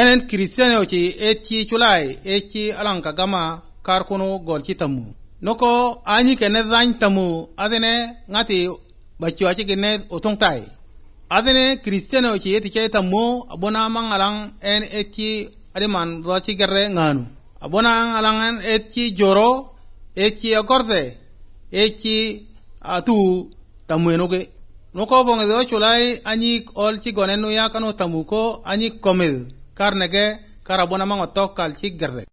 enen kristiano ci eti chulai eti alanka gama karkuno golki tamu noko anyi kene zany tamu adene ngati bachwa ci gene otongtai adene kristiano ci eti che tamu abona mangalang en eti adiman do ci gerre nganu abona ngalangan eti joro eti akorde eti atu tamu enoge noko bonge do chulai anyi ol ci gonenu yakano tamu ko anyi komel karnege karabona mangotok kal ci gerre